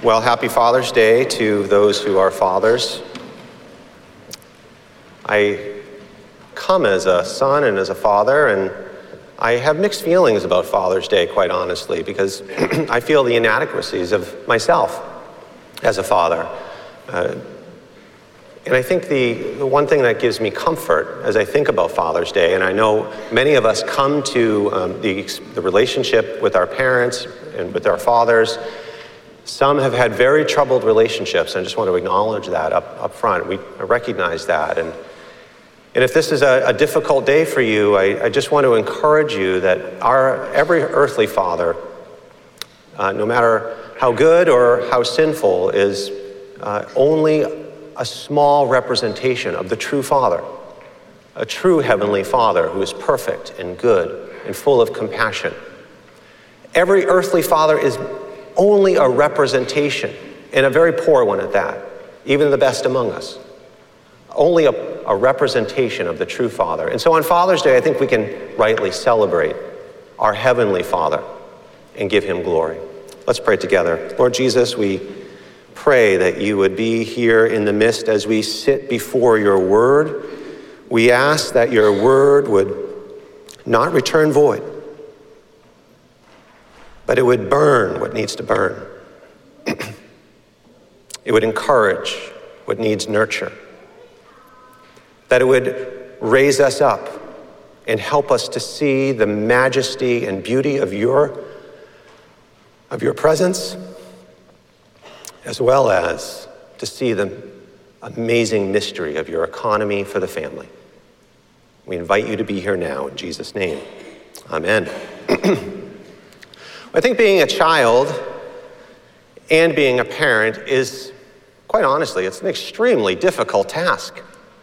Well, happy Father's Day to those who are fathers. I come as a son and as a father, and I have mixed feelings about Father's Day, quite honestly, because I feel the inadequacies of myself as a father. And I think the one thing that gives me comfort as I think about Father's Day, and I know many of us come to the relationship with our parents and with our fathers. Some have had very troubled relationships, and I just want to acknowledge that up front. We recognize that. And if this is a difficult day for you, I just want to encourage you that every earthly father, no matter how good or how sinful, is only a small representation of the true Father, a true Heavenly Father who is perfect and good and full of compassion. Every earthly father is only a representation, and a very poor one at that, even the best among us. Only a representation of the true Father. And so on Father's Day, I think we can rightly celebrate our Heavenly Father and give Him glory. Let's pray together. Lord Jesus, we pray that you would be here in the midst as we sit before your word. We ask that your word would not return void, but it would burn what needs to burn. It would encourage what needs nurture. That it would raise us up and help us to see the majesty and beauty of your presence, as well as to see the amazing mystery of your economy for the family. We invite you to be here now in Jesus' name. Amen. I think being a child and being a parent is, quite honestly, it's an extremely difficult task.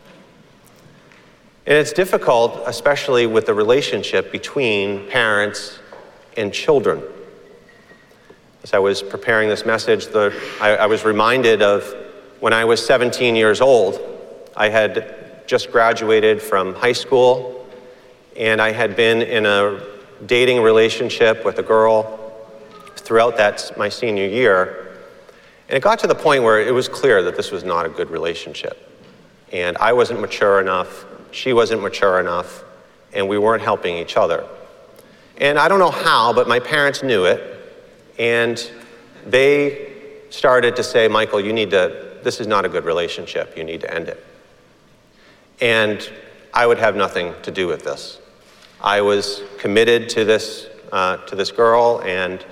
And it's difficult, especially with the relationship between parents and children. As I was preparing this message, I was reminded of when I was 17 years old. I had just graduated from high school, and I had been in a dating relationship with a girl throughout my senior year. And it got to the point where it was clear that this was not a good relationship. And I wasn't mature enough, she wasn't mature enough, and we weren't helping each other. And I don't know how, but my parents knew it. And they started to say, Michael, this is not a good relationship. You need to end it. And I would have nothing to do with this. I was committed to this girl, and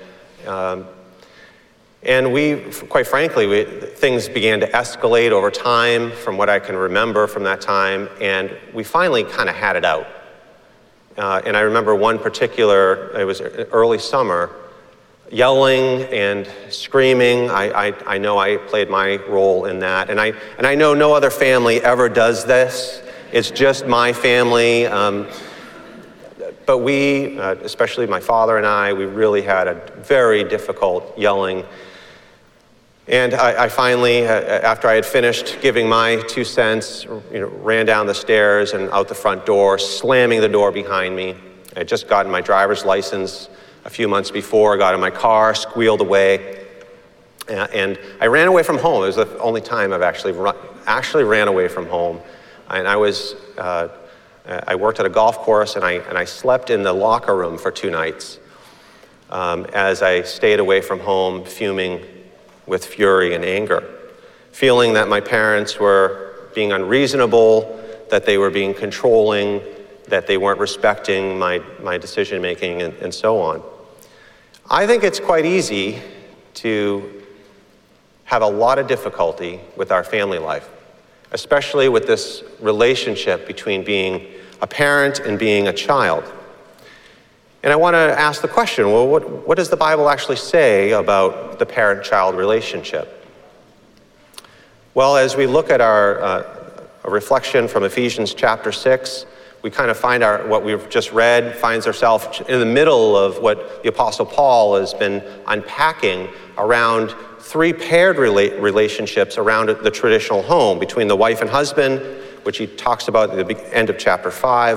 we, quite frankly, things began to escalate over time from what I can remember from that time, and we finally kind of had it out. And I remember one particular, it was early summer, yelling and screaming. I know I played my role in that. And I know no other family ever does this. It's just my family. But we, especially my father and I, we really had a very difficult yelling. And I finally, after I had finished giving my 2 cents, ran down the stairs and out the front door, slamming the door behind me. I had just gotten my driver's license a few months before, got in my car, squealed away, and I ran away from home. It was the only time I've actually ran away from home. And I worked at a golf course, and I slept in the locker room for 2 nights as I stayed away from home, fuming with fury and anger, feeling that my parents were being unreasonable, that they were being controlling, that they weren't respecting my decision-making, and so on. I think it's quite easy to have a lot of difficulty with our family life, especially with this relationship between being a parent and being a child. And I want to ask the question, well, what does the Bible actually say about the parent-child relationship? Well, as we look at a reflection from Ephesians chapter 6, we kind of find what we've just read finds ourselves in the middle of what the Apostle Paul has been unpacking around 3 paired relationships around the traditional home between the wife and husband, which he talks about at the end of chapter 5,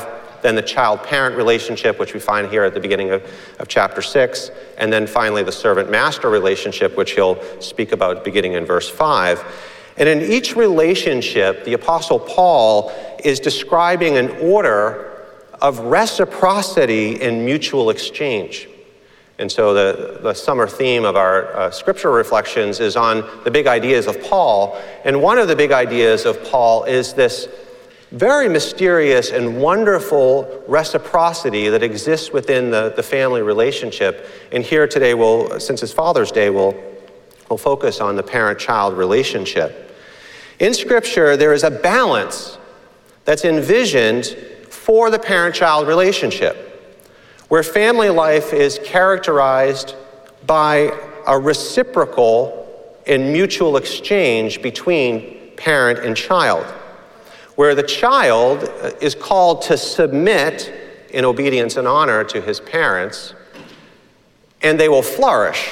then the child-parent relationship, which we find here at the beginning of chapter 6, and then finally the servant-master relationship, which he'll speak about beginning in verse 5. And in each relationship, the Apostle Paul is describing an order of reciprocity and mutual exchange. And so the summer theme of our scripture reflections is on the big ideas of Paul. And one of the big ideas of Paul is this very mysterious and wonderful reciprocity that exists within the family relationship. And here today, since it's Father's Day, we'll focus on the parent-child relationship. In Scripture, there is a balance that's envisioned for the parent-child relationship, where family life is characterized by a reciprocal and mutual exchange between parent and child, where the child is called to submit in obedience and honor to his parents, and they will flourish.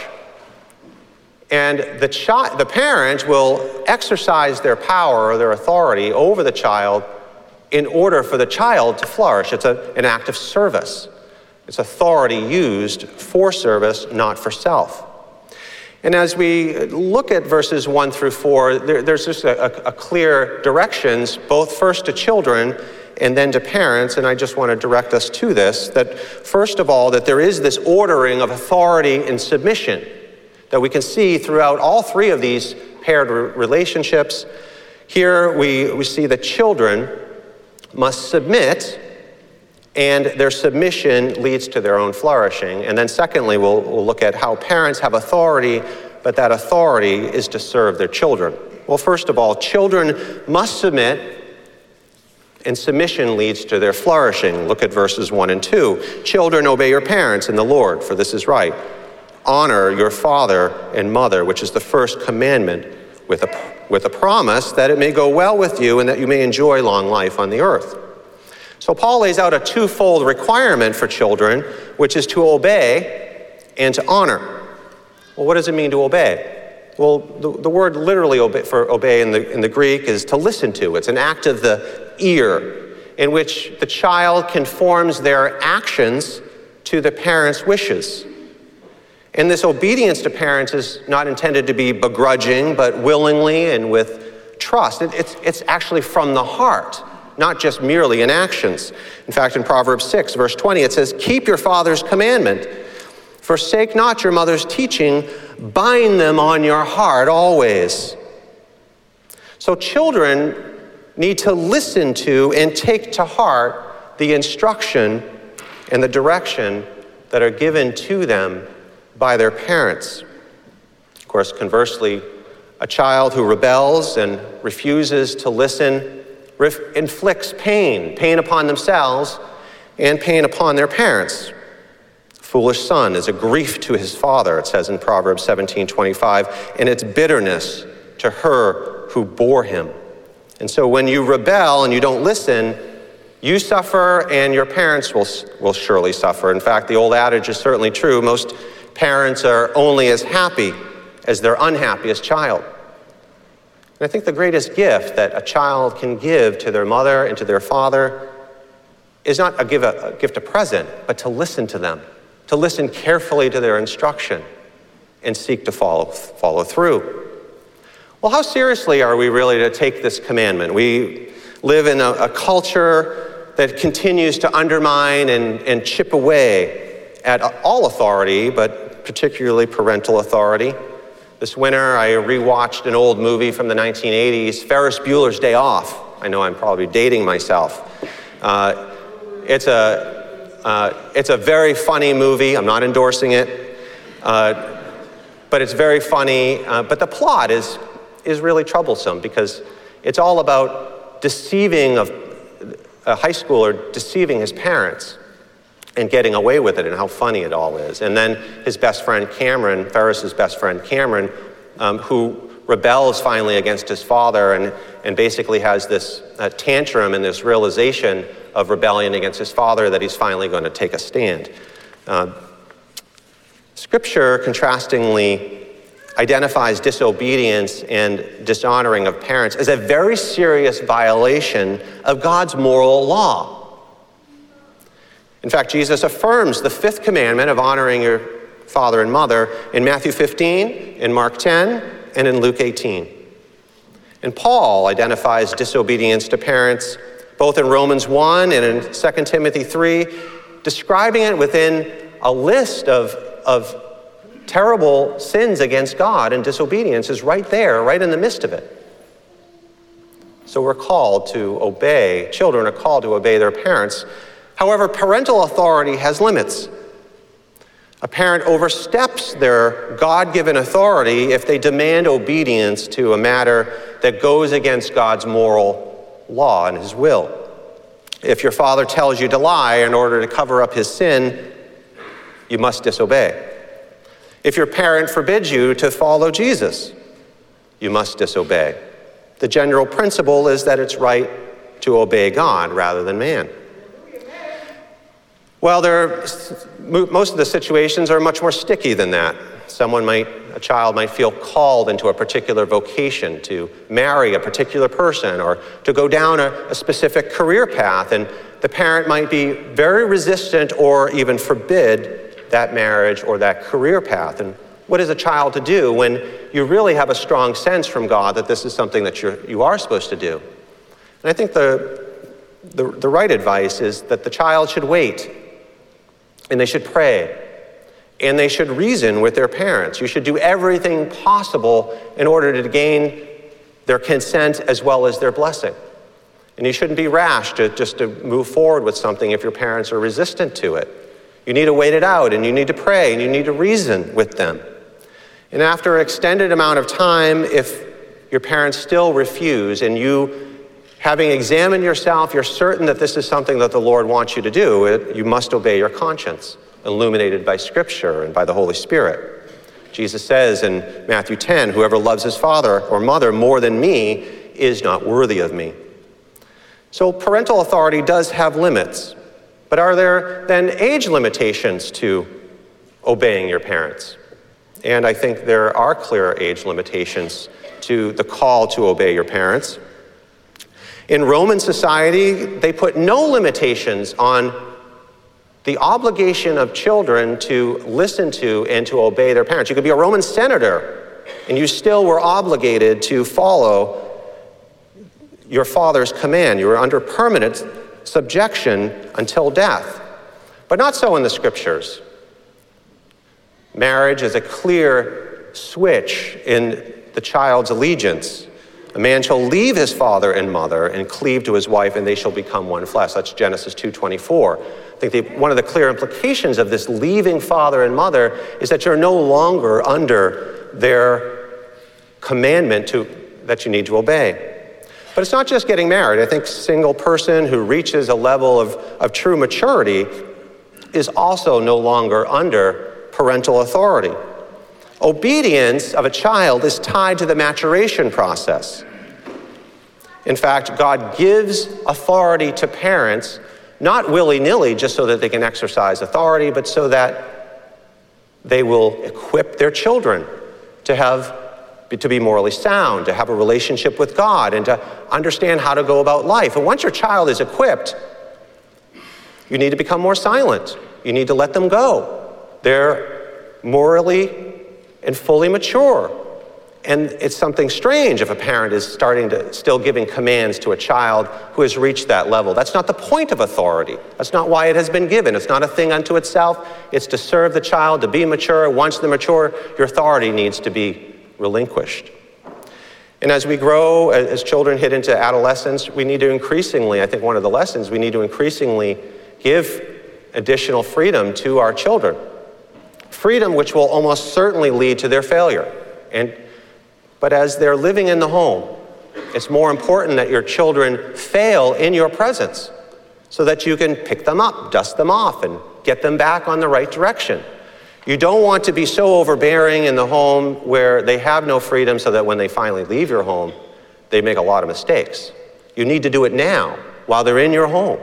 And the parent will exercise their power or their authority over the child in order for the child to flourish. It's an act of service. It's authority used for service, not for self. And as we look at verses 1 through 4, there's just a clear directions, both first to children and then to parents. And I just want to direct us to this, that first of all, that there is this ordering of authority and submission that we can see throughout all three of these paired relationships. Here we see that children must submit, and their submission leads to their own flourishing. And then secondly, we'll look at how parents have authority, but that authority is to serve their children. Well, first of all, children must submit, and submission leads to their flourishing. Look at verses 1 and 2. Children, obey your parents in the Lord, for this is right. Honor your father and mother, which is the first commandment, with a promise that it may go well with you and that you may enjoy long life on the earth. So Paul lays out a twofold requirement for children, which is to obey and to honor. Well, what does it mean to obey? Well, the word literally obey in the Greek is to listen to. It's an act of the ear in which the child conforms their actions to the parent's wishes. And this obedience to parents is not intended to be begrudging, but willingly and with trust. It's actually from the heart, not just merely in actions. In fact, in Proverbs 6, verse 20, it says, keep your father's commandment. Forsake not your mother's teaching. Bind them on your heart always. So children need to listen to and take to heart the instruction and the direction that are given to them by their parents. Of course, conversely, a child who rebels and refuses to listen inflicts pain upon themselves and pain upon their parents. Foolish son is a grief to his father, it says in Proverbs 17:25, and it's bitterness to her who bore him. And so when you rebel and you don't listen, you suffer and your parents will surely suffer. In fact, the old adage is certainly true. Most parents are only as happy as their unhappiest child. And I think the greatest gift that a child can give to their mother and to their father is not a gift, a present, but to listen to them, to listen carefully to their instruction and seek to follow through. Well, how seriously are we really to take this commandment? We live in a culture that continues to undermine and chip away at all authority, but particularly parental authority. This winter, I rewatched an old movie from the 1980s, Ferris Bueller's Day Off. I know I'm probably dating myself. It's a very funny movie. I'm not endorsing it, but it's very funny. But the plot is really troublesome because it's all about deceiving a high schooler, deceiving his parents and getting away with it, and how funny it all is. And then his best friend Cameron, Ferris's best friend Cameron, who rebels finally against his father and basically has this tantrum and this realization of rebellion against his father that he's finally going to take a stand. Scripture, contrastingly, identifies disobedience and dishonoring of parents as a very serious violation of God's moral law. In fact, Jesus affirms the fifth commandment of honoring your father and mother in Matthew 15, in Mark 10, and in Luke 18. And Paul identifies disobedience to parents both in Romans 1 and in 2 Timothy 3, describing it within a list of terrible sins against God, and disobedience is right there, right in the midst of it. So we're called to obey. Children are called to obey their parents. However, parental authority has limits. A parent oversteps their God-given authority if they demand obedience to a matter that goes against God's moral law and his will. If your father tells you to lie in order to cover up his sin, you must disobey. If your parent forbids you to follow Jesus, you must disobey. The general principle is that it's right to obey God rather than man. Well, most of the situations are much more sticky than that. A child might feel called into a particular vocation, to marry a particular person, or to go down a specific career path, and the parent might be very resistant or even forbid that marriage or that career path. And what is a child to do when you really have a strong sense from God that this is something that you are supposed to do? And I think the right advice is that the child should wait, and they should pray, and they should reason with their parents. You should do everything possible in order to gain their consent as well as their blessing. And you shouldn't be rash just to move forward with something if your parents are resistant to it. You need to wait it out, and you need to pray, and you need to reason with them. And after an extended amount of time, if your parents still refuse, and you, having examined yourself, you're certain that this is something that the Lord wants you to do, you must obey your conscience, illuminated by Scripture and by the Holy Spirit. Jesus says in Matthew 10, "Whoever loves his father or mother more than me is not worthy of me." So parental authority does have limits. But are there then age limitations to obeying your parents? And I think there are clear age limitations to the call to obey your parents. In Roman society, they put no limitations on the obligation of children to listen to and to obey their parents. You could be a Roman senator, and you still were obligated to follow your father's command. You were under permanent subjection until death. But not so in the Scriptures. Marriage is a clear switch in the child's allegiance. A man shall leave his father and mother and cleave to his wife, and they shall become one flesh. That's Genesis 2:24. I think one of the clear implications of this leaving father and mother is that you're no longer under their commandment that you need to obey. But it's not just getting married. I think a single person who reaches a level of true maturity is also no longer under parental authority. Obedience of a child is tied to the maturation process. In fact, God gives authority to parents, not willy-nilly just so that they can exercise authority, but so that they will equip their children to be morally sound, to have a relationship with God, and to understand how to go about life. And once your child is equipped, you need to become more silent. You need to let them go. They're morally and fully mature. And it's something strange if a parent is still giving commands to a child who has reached that level. That's not the point of authority. That's not why it has been given. It's not a thing unto itself. It's to serve the child, to be mature. Once they're mature, your authority needs to be relinquished. And as we grow, as children hit into adolescence, we need to increasingly, I think one of the lessons, we need to increasingly give additional freedom to our children. Freedom which will almost certainly lead to their failure. But as they're living in the home, it's more important that your children fail in your presence so that you can pick them up, dust them off, and get them back on the right direction. You don't want to be so overbearing in the home where they have no freedom so that when they finally leave your home, they make a lot of mistakes. You need to do it now while they're in your home.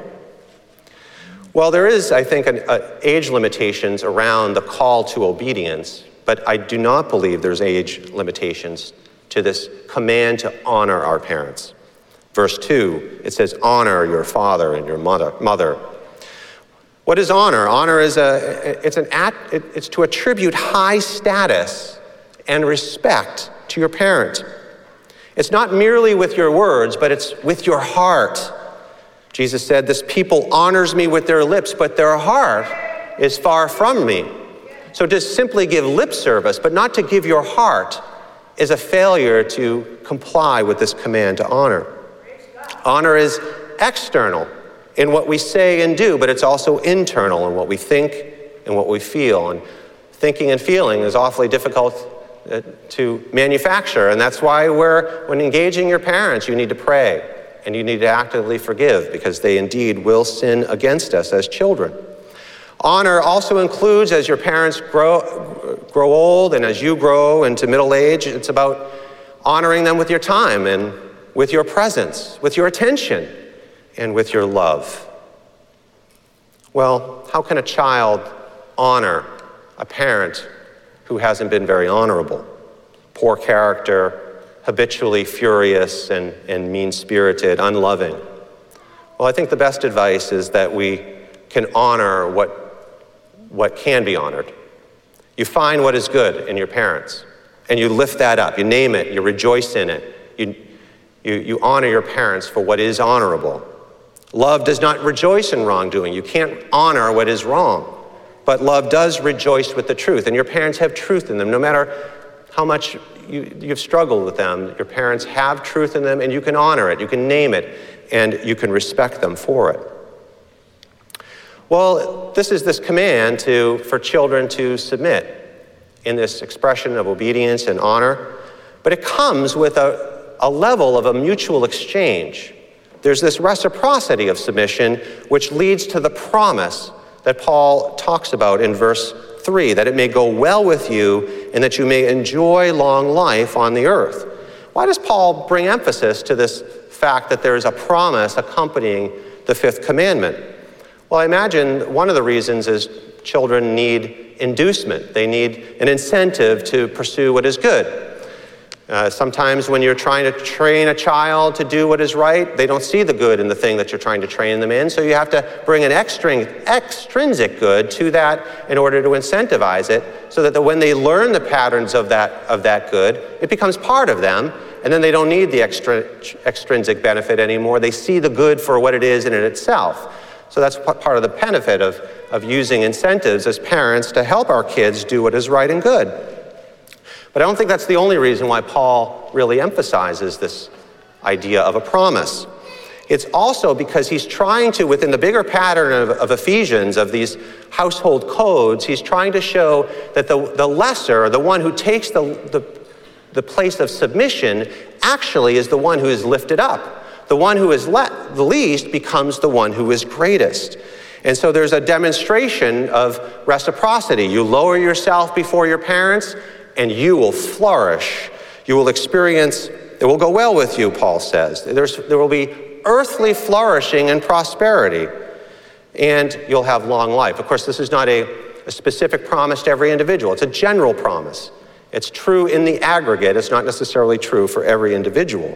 Well, there is, I think, age limitations around the call to obedience, but I do not believe there's age limitations to this command to honor our parents. Verse 2, it says, honor your father and your mother. What is honor? Honor is it's to attribute high status and respect to your parent. It's not merely with your words, but it's with your heart. Jesus said, "This people honors me with their lips, but their heart is far from me." So to simply give lip service, but not to give your heart, is a failure to comply with this command to honor. Honor is external in what we say and do, but it's also internal in what we think and what we feel. And thinking and feeling is awfully difficult to manufacture, and that's why when engaging your parents, you need to pray and you need to actively forgive, because they indeed will sin against us as children. Honor also includes, as your parents grow old and as you grow into middle age, it's about honoring them with your time and with your presence, with your attention, and with your love. Well, how can a child honor a parent who hasn't been very honorable? Poor character, habitually furious and mean-spirited, unloving. Well, I think the best advice is that we can honor what can be honored. You find what is good in your parents, and you lift that up. You name it. You rejoice in it. You honor your parents for what is honorable. Love does not rejoice in wrongdoing. You can't honor what is wrong. But love does rejoice with the truth, and your parents have truth in them. No matter how much you've struggled with them, your parents have truth in them, and you can honor it, you can name it, and you can respect them for it. Well, this is this command for children to submit in this expression of obedience and honor, but it comes with a level of a mutual exchange. There's this reciprocity of submission, which leads to the promise that Paul talks about in verse 3, that it may go well with you and that you may enjoy long life on the earth. Why does Paul bring emphasis to this fact that there is a promise accompanying the fifth commandment? Well, I imagine one of the reasons is children need inducement. They need an incentive to pursue what is good. Sometimes when you're trying to train a child to do what is right, they don't see the good in the thing that you're trying to train them in, so you have to bring an extrinsic good to that in order to incentivize it, so that when they learn the patterns of that good, it becomes part of them, and then they don't need the extrinsic benefit anymore. They see the good for what it is in it itself. So that's part of the benefit of using incentives as parents to help our kids do what is right and good. But I don't think that's the only reason why Paul really emphasizes this idea of a promise. It's also because he's trying to, within the bigger pattern of Ephesians, of these household codes, he's trying to show that the lesser, the one who takes the place of submission, actually is the one who is lifted up. The one who is the least becomes the one who is greatest. And so there's a demonstration of reciprocity. You lower yourself before your parents, and you will flourish. You will experience, it will go well with you, Paul says. There will be earthly flourishing and prosperity, and you'll have long life. Of course, this is not a specific promise to every individual. It's a general promise. It's true in the aggregate. It's not necessarily true for every individual.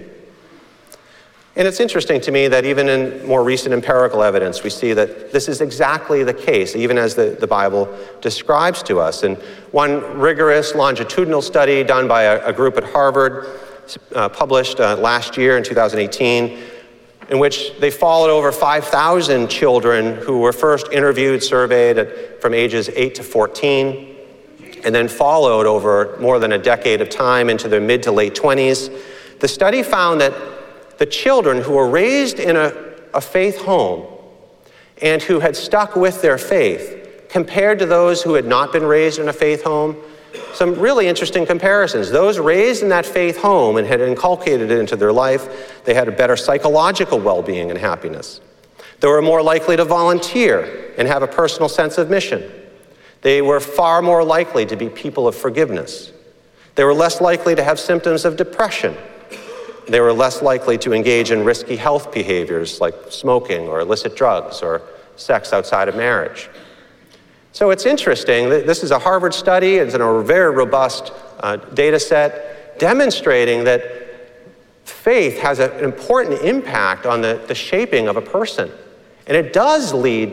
And it's interesting to me that even in more recent empirical evidence, we see that this is exactly the case, even as the Bible describes to us. And one rigorous longitudinal study done by a group at Harvard, published last year in 2018, in which they followed over 5,000 children who were first interviewed, surveyed from ages 8 to 14, and then followed over more than a decade of time into their mid to late 20s. The study found that the children who were raised in a faith home and who had stuck with their faith, compared to those who had not been raised in a faith home, some really interesting comparisons. Those raised in that faith home and had inculcated it into their life, they had a better psychological well-being and happiness. They were more likely to volunteer and have a personal sense of mission. They were far more likely to be people of forgiveness. They were less likely to have symptoms of depression. They were less likely to engage in risky health behaviors like smoking or illicit drugs or sex outside of marriage. So it's interesting. This is a Harvard study. It's a very robust data set demonstrating that faith has an important impact on the shaping of a person. And it does lead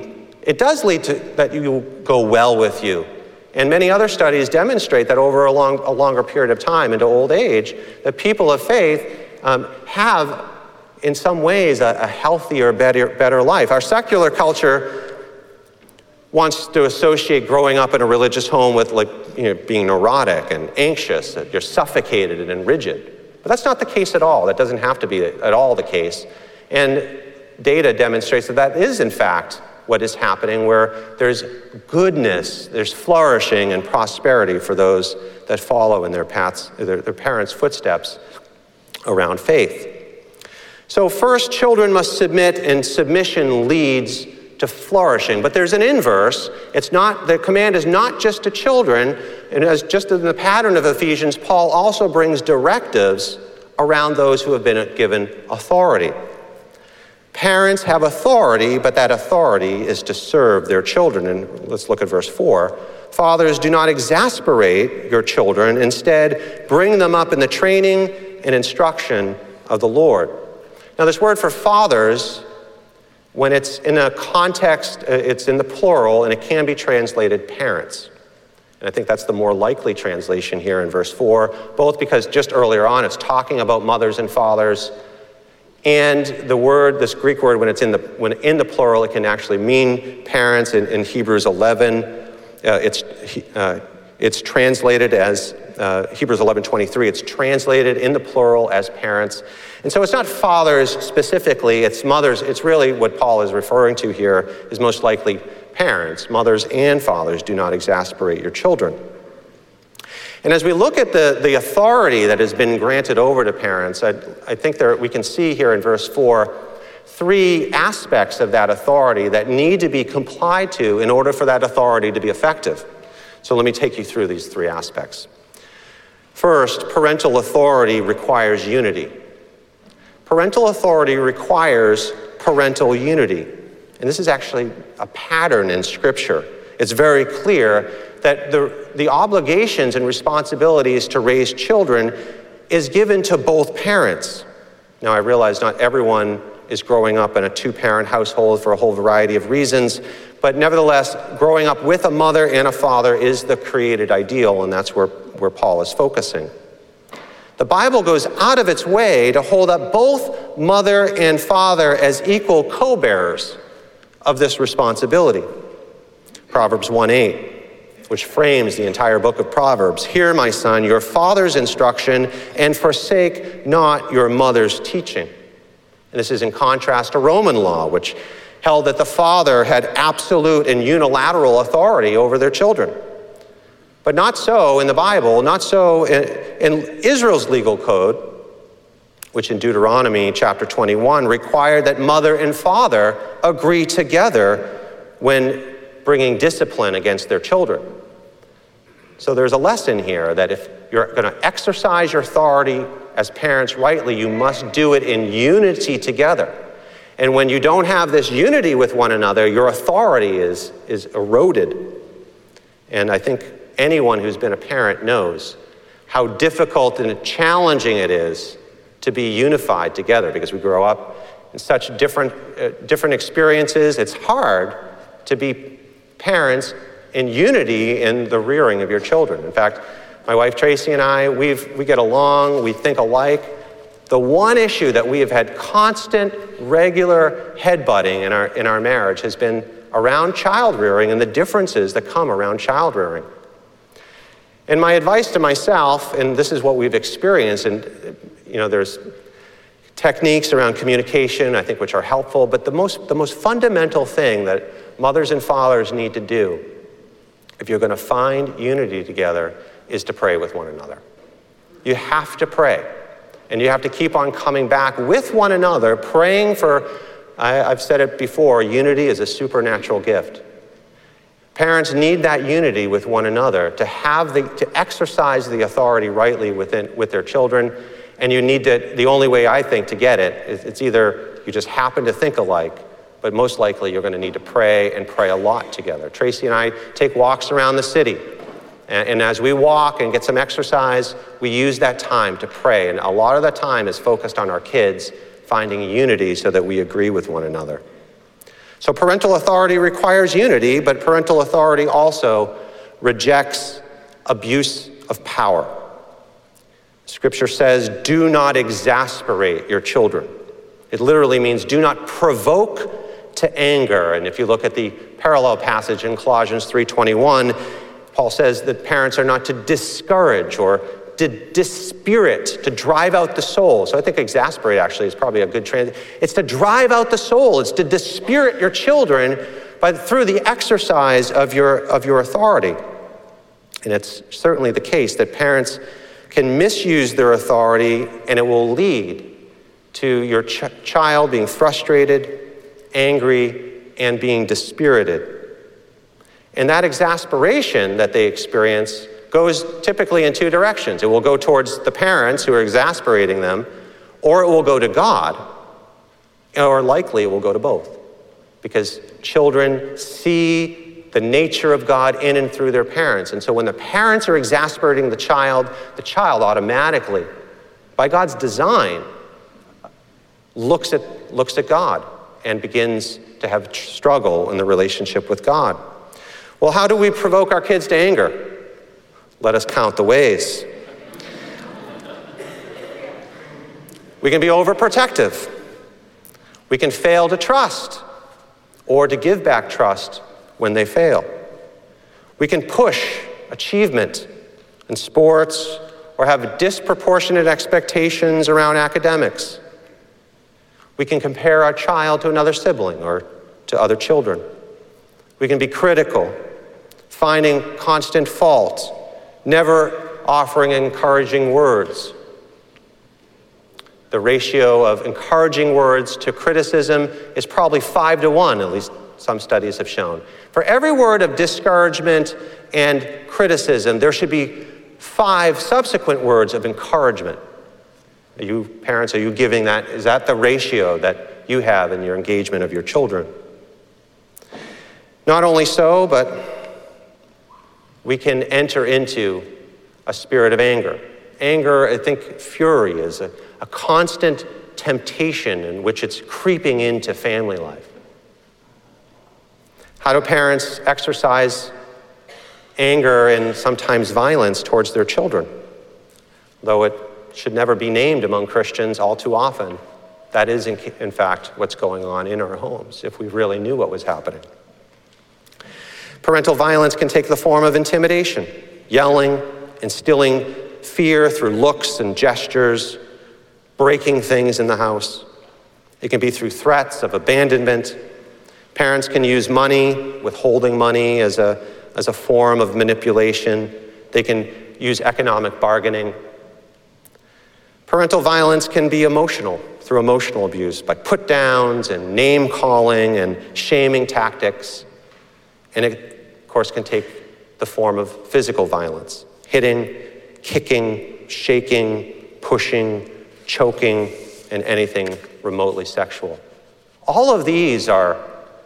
it does lead to that you go well with you. And many other studies demonstrate that over a longer period of time into old age, that people of faith have, in some ways, a healthier, better life. Our secular culture wants to associate growing up in a religious home with being neurotic and anxious, that you're suffocated and rigid. But that's not the case at all. That doesn't have to be at all the case. And data demonstrates that that is, in fact, what is happening, where there's goodness, there's flourishing and prosperity for those that follow in their parents' footsteps around faith. So first, children must submit, and submission leads to flourishing. But there's an inverse. The command is not just to children, and as just in the pattern of Ephesians, Paul also brings directives around those who have been given authority. Parents have authority, but that authority is to serve their children. And let's look at verse 4. Fathers, do not exasperate your children. Instead, bring them up in the training and instruction of the Lord. Now, this word for fathers, when it's in a context, it's in the plural, and it can be translated parents. And I think that's the more likely translation here in verse 4, both because just earlier on it's talking about mothers and fathers, and the word, this Greek word, when in the plural, it can actually mean parents. In Hebrews 11, it's translated as Hebrews 11:23. It's translated in the plural as parents. And so it's not fathers specifically, it's mothers. It's really what Paul is referring to here is most likely parents. Mothers and fathers, do not exasperate your children. And as we look at the authority that has been granted over to parents, I think we can see here in verse 4 three aspects of that authority that need to be complied to in order for that authority to be effective. So let me take you through these three aspects. First, parental authority requires unity. Parental authority requires parental unity. And this is actually a pattern in Scripture. It's very clear that the obligations and responsibilities to raise children is given to both parents. Now, I realize not everyone is growing up in a two-parent household for a whole variety of reasons, but nevertheless, growing up with a mother and a father is the created ideal, and that's where Paul is focusing. The Bible goes out of its way to hold up both mother and father as equal co-bearers of this responsibility. Proverbs 1:8, which frames the entire book of Proverbs. Hear, my son, your father's instruction, and forsake not your mother's teaching. And this is in contrast to Roman law, which held that the father had absolute and unilateral authority over their children. But not so in the Bible, not so in Israel's legal code, which in Deuteronomy chapter 21 required that mother and father agree together when bringing discipline against their children. So there's a lesson here that if you're going to exercise your authority as parents rightly, you must do it in unity together. And when you don't have this unity with one another, your authority is eroded. And I think anyone who's been a parent knows how difficult and challenging it is to be unified together, because we grow up in such different experiences. It's hard to be parents in unity in the rearing of your children. In fact, my wife Tracy and I, we get along, we think alike. The one issue that we have had constant, regular headbutting in our marriage has been around child rearing and the differences that come around child rearing. And my advice to myself, and this is what we've experienced, and there's techniques around communication, I think, which are helpful, but the most fundamental thing that mothers and fathers need to do if you're going to find unity together is to pray with one another. You have to pray. And you have to keep on coming back with one another, praying for, I've said it before, unity is a supernatural gift. Parents need that unity with one another to exercise the authority rightly with their children. And the only way I think to get it is it's either you just happen to think alike, but most likely you're going to need to pray and pray a lot together. Tracy and I take walks around the city. And as we walk and get some exercise, we use that time to pray. And a lot of the time is focused on our kids finding unity so that we agree with one another. So parental authority requires unity, but parental authority also rejects abuse of power. Scripture says, do not exasperate your children. It literally means do not provoke to anger. And if you look at the parallel passage in Colossians 3:21, Paul says that parents are not to discourage or to dispirit, to drive out the soul. So I think exasperate actually is probably a good translation. It's to drive out the soul. It's to dispirit your children through the exercise of your authority. And it's certainly the case that parents can misuse their authority, and it will lead to your child being frustrated, angry, and being dispirited. And that exasperation that they experience goes typically in two directions. It will go towards the parents who are exasperating them, or it will go to God, or likely it will go to both. Because children see the nature of God in and through their parents. And so when the parents are exasperating the child automatically, by God's design, looks at God and begins to have struggle in the relationship with God. Well, how do we provoke our kids to anger? Let us count the ways. We can be overprotective. We can fail to trust or to give back trust when they fail. We can push achievement in sports or have disproportionate expectations around academics. We can compare our child to another sibling or to other children. We can be critical, finding constant fault, never offering encouraging words. The ratio of encouraging words to criticism is probably 5-1, at least some studies have shown. For every word of discouragement and criticism, there should be 5 subsequent words of encouragement. You parents, are you giving that? Is that the ratio that you have in your engagement of your children? Not only so, but we can enter into a spirit of anger. Anger, I think fury is a constant temptation in which it's creeping into family life. How do parents exercise anger and sometimes violence towards their children? Though it should never be named among Christians, all too often, that is in fact what's going on in our homes, if we really knew what was happening. Parental violence can take the form of intimidation, yelling, instilling fear through looks and gestures, breaking things in the house. It can be through threats of abandonment. Parents can use money, withholding money as a form of manipulation. They can use economic bargaining. Parental violence can be emotional, through emotional abuse, by put-downs and name-calling and shaming tactics. And it, of course, can take the form of physical violence, hitting, kicking, shaking, pushing, choking, and anything remotely sexual. All of these are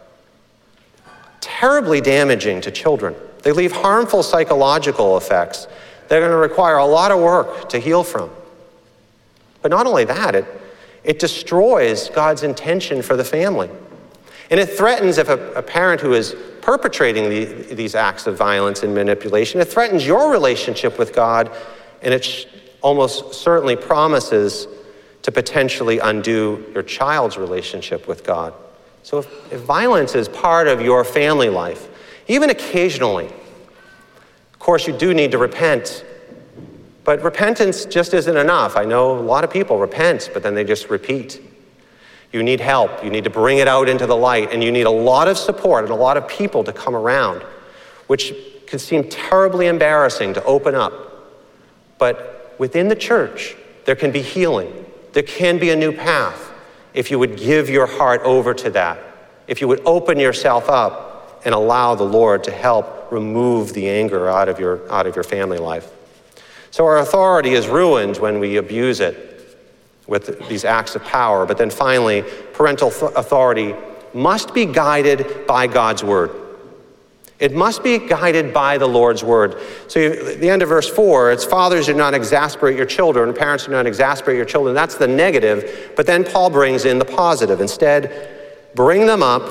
terribly damaging to children. They leave harmful psychological effects that are going to require a lot of work to heal from. But not only that, it destroys God's intention for the family. And it threatens, if a parent who is perpetrating these acts of violence and manipulation, it threatens your relationship with God, and it almost certainly promises to potentially undo your child's relationship with God. So if violence is part of your family life, even occasionally, of course you do need to repent. But repentance just isn't enough. I know a lot of people repent, but then they just repeat. You need help. You need to bring it out into the light, and you need a lot of support and a lot of people to come around, which can seem terribly embarrassing to open up. But within the church, there can be healing. There can be a new path if you would give your heart over to that, if you would open yourself up and allow the Lord to help remove the anger out of your family life. So our authority is ruined when we abuse it with these acts of power. But then finally, parental authority must be guided by God's word. It must be guided by the Lord's word. So at the end of verse 4, it's fathers do not exasperate your children, parents do not exasperate your children. That's the negative. But then Paul brings in the positive. Instead, bring them up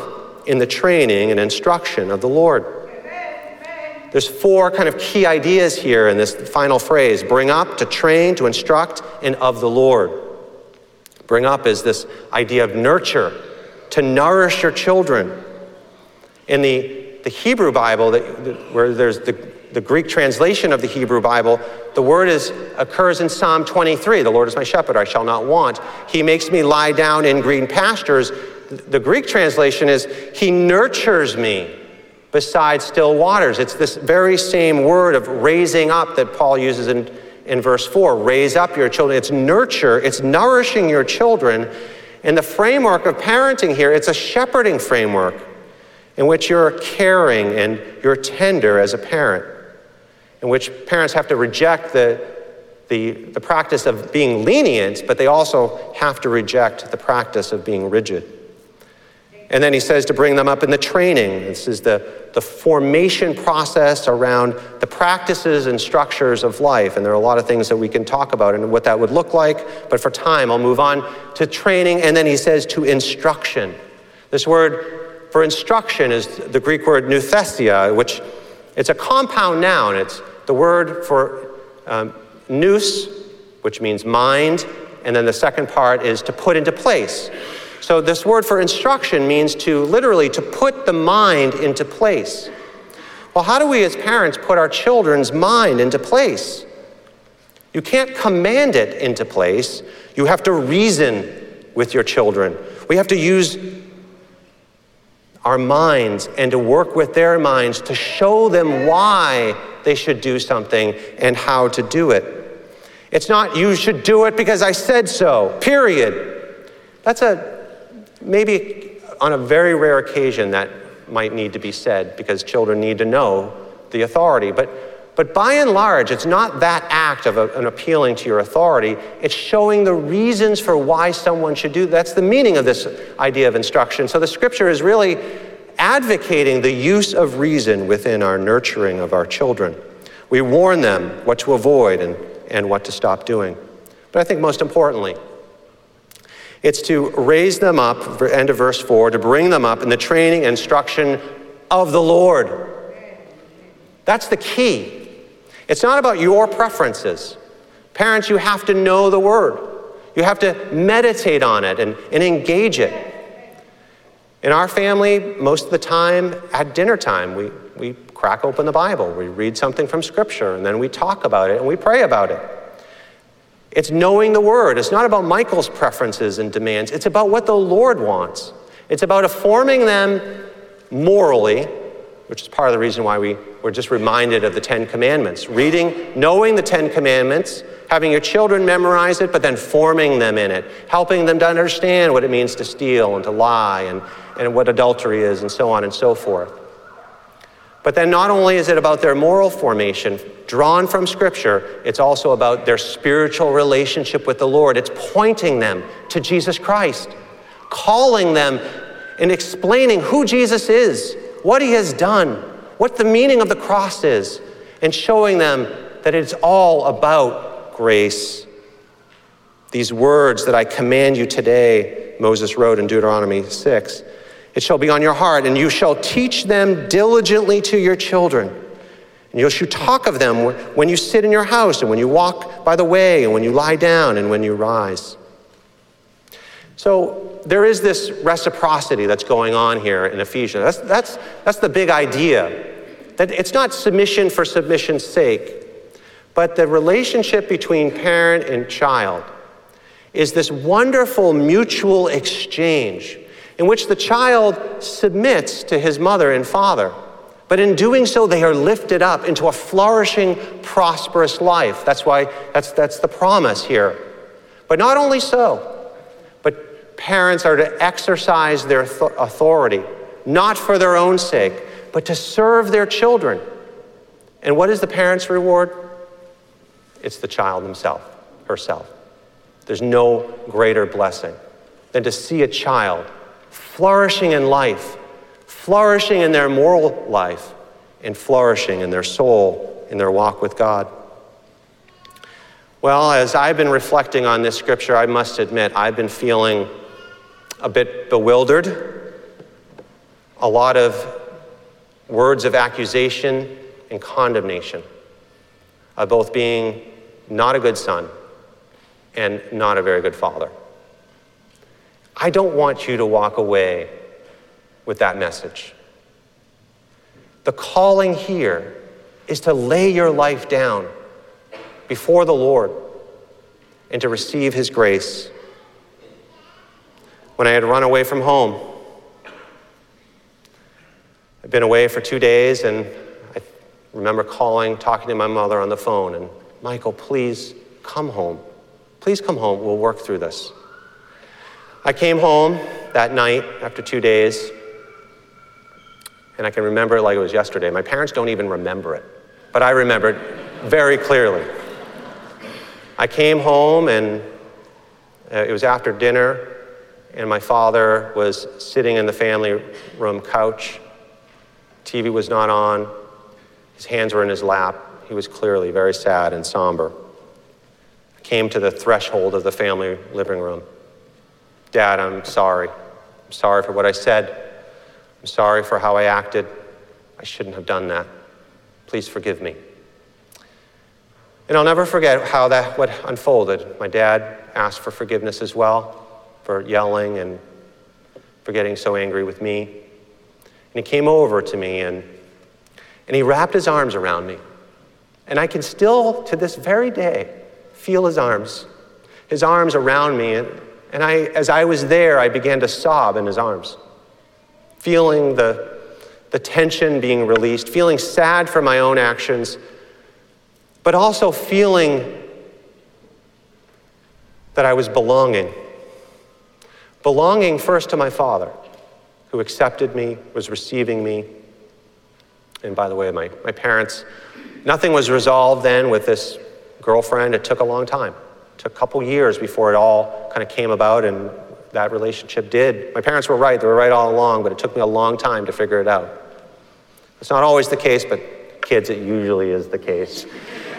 in the training and instruction of the Lord. There's 4 kind of key ideas here in this final phrase: bring up, to train, to instruct, and of the Lord. Bring up is this idea of nurture, to nourish your children. In the Hebrew Bible, where there's the Greek translation of the Hebrew Bible, the word occurs in Psalm 23. The Lord is my shepherd, I shall not want. He makes me lie down in green pastures. The Greek translation is, he nurtures me beside still waters. It's this very same word of raising up that Paul uses in verse 4. Raise up your children. It's nurture. It's nourishing your children. And the framework of parenting here, it's a shepherding framework in which you're caring and you're tender as a parent, in which parents have to reject the practice of being lenient, but they also have to reject the practice of being rigid. And then he says to bring them up in the training. This is the formation process around the practices and structures of life. And there are a lot of things that we can talk about and what that would look like. But for time, I'll move on to training. And then he says to instruction. This word for instruction is the Greek word nouthesia, which it's a compound noun. It's the word for nous, which means mind. And then the second part is to put into place. So this word for instruction means to literally to put the mind into place. Well, how do we as parents put our children's mind into place? You can't command it into place. You have to reason with your children. We have to use our minds and to work with their minds to show them why they should do something and how to do it. It's not, you should do it because I said so, period. That's maybe on a very rare occasion that might need to be said because children need to know the authority. But by and large, it's not that act of an appealing to your authority. It's showing the reasons for why someone should do. That's the meaning of this idea of instruction. So the scripture is really advocating the use of reason within our nurturing of our children. We warn them what to avoid and what to stop doing. But I think most importantly, it's to raise them up, end of verse 4, to bring them up in the training and instruction of the Lord. That's the key. It's not about your preferences. Parents, you have to know the word. You have to meditate on it and engage it. In our family, most of the time at dinner time, we crack open the Bible. We read something from Scripture, and then we talk about it and we pray about it. It's knowing the word. It's not about Michael's preferences and demands. It's about what the Lord wants. It's about informing them morally, which is part of the reason why we were just reminded of the 10 Commandments. Reading, knowing the 10 Commandments, having your children memorize it, but then forming them in it, helping them to understand what it means to steal and to lie and what adultery is and so on and so forth. But then not only is it about their moral formation, drawn from Scripture, it's also about their spiritual relationship with the Lord. It's pointing them to Jesus Christ, calling them and explaining who Jesus is, what he has done, what the meaning of the cross is, and showing them that it's all about grace. These words that I command you today, Moses wrote in Deuteronomy 6, it shall be on your heart, and you shall teach them diligently to your children. And you shall talk of them when you sit in your house, and when you walk by the way, and when you lie down, and when you rise. So there is this reciprocity that's going on here in Ephesians. That's the big idea. That it's not submission for submission's sake, but the relationship between parent and child is this wonderful mutual exchange in which the child submits to his mother and father. But in doing so, they are lifted up into a flourishing, prosperous life. That's why, that's the promise here. But not only so, but parents are to exercise their authority, not for their own sake, but to serve their children. And what is the parent's reward? It's the child himself, herself. There's no greater blessing than to see a child flourishing in life, flourishing in their moral life, and flourishing in their soul, in their walk with God. Well, as I've been reflecting on this scripture, I must admit, I've been feeling a bit bewildered, a lot of words of accusation and condemnation of both being not a good son and not a very good father. I don't want you to walk away with that message. The calling here is to lay your life down before the Lord and to receive his grace. When I had run away from home, I'd been away for 2 days, and I remember talking to my mother on the phone, and Michael, please come home. Please come home, we'll work through this. I came home that night after 2 days, and I can remember it like it was yesterday. My parents don't even remember it, but I remember it very clearly. I came home, and it was after dinner, and my father was sitting in the family room couch. TV was not on. His hands were in his lap. He was clearly very sad and somber. I came to the threshold of the family living room. Dad, I'm sorry. I'm sorry for what I said. I'm sorry for how I acted. I shouldn't have done that. Please forgive me. And I'll never forget how what unfolded. My dad asked for forgiveness as well, for yelling and for getting so angry with me. And he came over to me and he wrapped his arms around me. And I can still, to this very day, feel his arms around me. And as I was there, I began to sob in his arms, feeling the tension being released, feeling sad for my own actions, but also feeling that I was belonging. Belonging first to my father, who accepted me, was receiving me. And by the way, my parents, nothing was resolved then with this girlfriend. It took a long time. It took a couple years before it all kind of came about, and that relationship did. My parents were right. They were right all along, but it took me a long time to figure it out. It's not always the case, but kids, it usually is the case.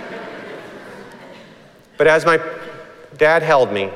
But as my dad held me,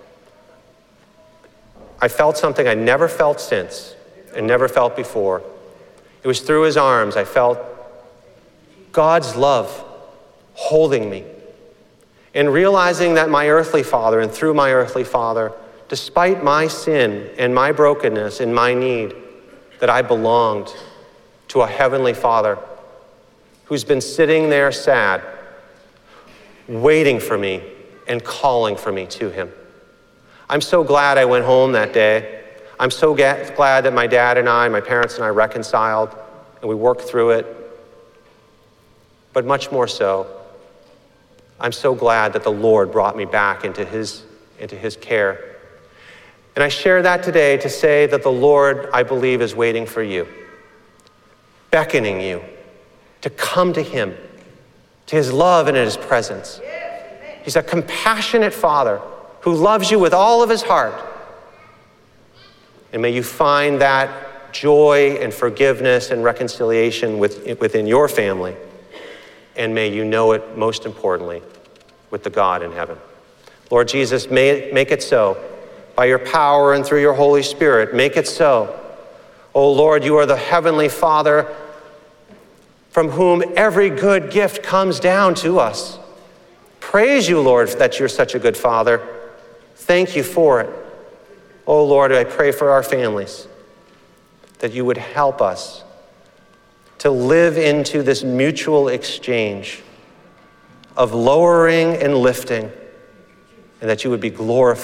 I felt something I never felt since and never felt before. It was through his arms I felt God's love holding me, and realizing that my earthly father, and through my earthly father, despite my sin and my brokenness and my need, that I belonged to a heavenly Father who's been sitting there sad, waiting for me and calling for me to him. I'm so glad I went home that day. I'm so glad that my dad and I, my parents and I reconciled and we worked through it. But much more so, I'm so glad that the Lord brought me back into his care. And I share that today to say that the Lord, I believe, is waiting for you, beckoning you to come to him, to his love and in his presence. He's a compassionate Father who loves you with all of his heart. And may you find that joy and forgiveness and reconciliation within your family. And may you know it, most importantly, with the God in heaven. Lord Jesus, make it so. By your power and through your Holy Spirit, make it so. Oh Lord, you are the heavenly Father from whom every good gift comes down to us. Praise you, Lord, that you're such a good Father. Thank you for it. Oh Lord, I pray for our families, that you would help us to live into this mutual exchange of lowering and lifting, and that you would be glorified